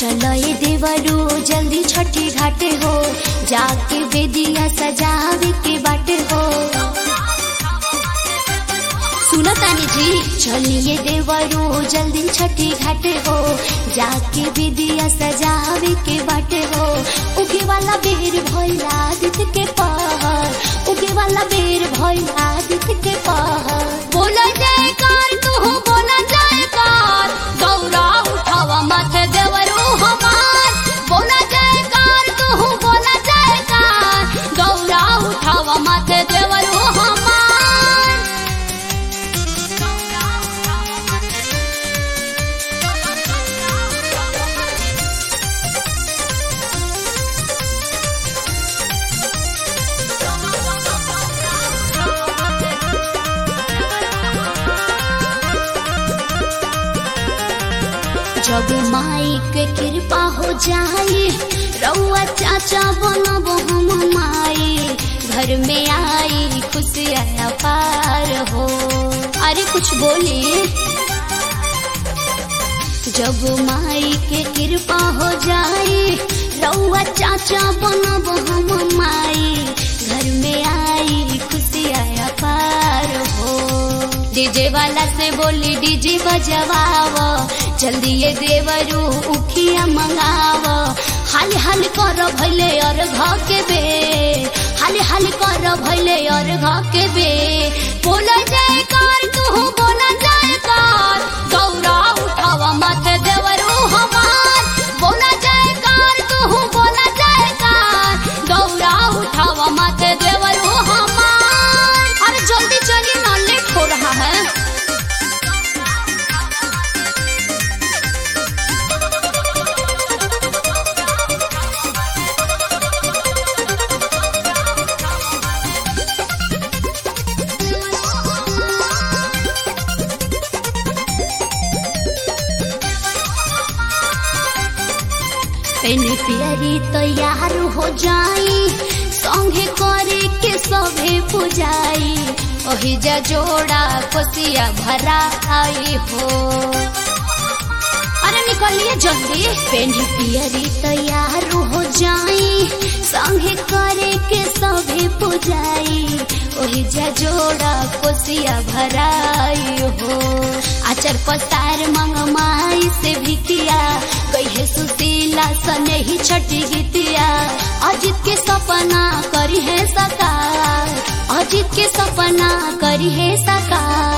चलो ये देवरू जल्दी छठी घाटे हो, जाके बेदिया सजावे के बाटे हो। सुनो तानी जी, चलिए देवरू जल्दी छठी घाटे हो, जाके बेदिया सजावे के बाटे हो। उगे वाला बेर भइला दित के पहर, उगे वाला बेर भइला दित के पहर। बोला जयकार तू बोला जयकार, गौरा उठावा माथे देवरू हमार। बोला जयकार तू बोला जयकार, गौरा उठावा माथे देवरू हमार। जब माई के कृपा हो जाए, रउआ चाचा बनब हम माई। घर में आई खुशियाँ पार हो। अरे कुछ बोली। जब माई के कृपा हो जाए, रउआ चाचा बनब हम माई। घर में आई खुशियाँ पार हो। डीजे वाला से बोली डीजे बजवाव, जल्दी ये देवरू उखिया मंगाव। हाल हाल कर भैले और घर के बे, हाल हाल कर भैले और घर के बे। बोला जयकार तू बोला जयकार, गौरा उठावा माथे देवरू हमार। बोला जयकार तू बोला जयकार, गौरा उठावा माथे देवरू हमार। अरे जल्दी चलिए ना, लेट हो रहा है। पेनी प्यारी तैयार हो जाई, संगे करे के सभे पुजाई। ओही जा जोड़ा कोसिया भरा आई हो। अरे निकलिए जल्दी। पेनी प्यारी तैयार हो जाई, संगे करे के सभे पुजाई। ओही जा जोड़ा कोसिया भरा आई हो। आचर पसार मंग माई से भिकिया, कहे सुशीला सने ही छठी गीतिया। अजित के सपना करी है साकार, अजित के सपना करी है साकार।